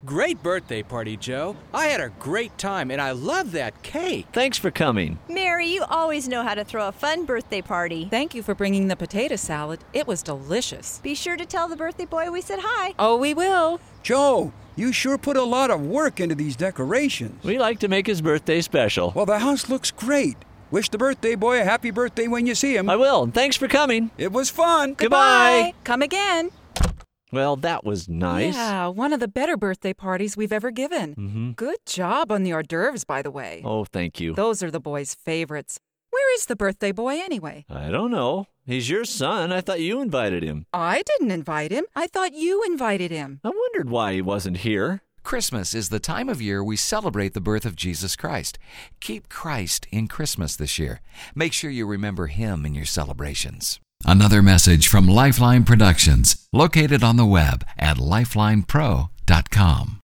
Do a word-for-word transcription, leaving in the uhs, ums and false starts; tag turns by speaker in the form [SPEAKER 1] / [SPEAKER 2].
[SPEAKER 1] Great birthday party, Joe. I had a great time, and I love that cake.
[SPEAKER 2] Thanks for coming.
[SPEAKER 3] Mary, you always know how to throw a fun birthday party.
[SPEAKER 4] Thank you for bringing the potato salad. It was delicious.
[SPEAKER 3] Be sure to tell the birthday boy we said hi.
[SPEAKER 4] Oh, we will.
[SPEAKER 5] Joe, you sure put a lot of work into these decorations.
[SPEAKER 2] We like to make his birthday special.
[SPEAKER 5] Well, the house looks great. Wish the birthday boy a happy birthday when you see him.
[SPEAKER 2] I will, and thanks for coming.
[SPEAKER 5] It was fun.
[SPEAKER 2] Goodbye.
[SPEAKER 4] Come again.
[SPEAKER 2] Well, that was nice.
[SPEAKER 4] Yeah, one of the better birthday parties we've ever given.
[SPEAKER 2] Mm-hmm.
[SPEAKER 4] Good job on the hors d'oeuvres, by the way.
[SPEAKER 2] Oh, thank you.
[SPEAKER 4] Those are the boys' favorites. Where is the birthday boy anyway?
[SPEAKER 2] I don't know. He's your son. I thought you invited him.
[SPEAKER 4] I didn't invite him. I thought you invited him.
[SPEAKER 2] I wondered why he wasn't here.
[SPEAKER 6] Christmas is the time of year we celebrate the birth of Jesus Christ. Keep Christ in Christmas this year. Make sure you remember Him in your celebrations. Another message from Lifeline Productions, located on the web at lifeline pro dot com.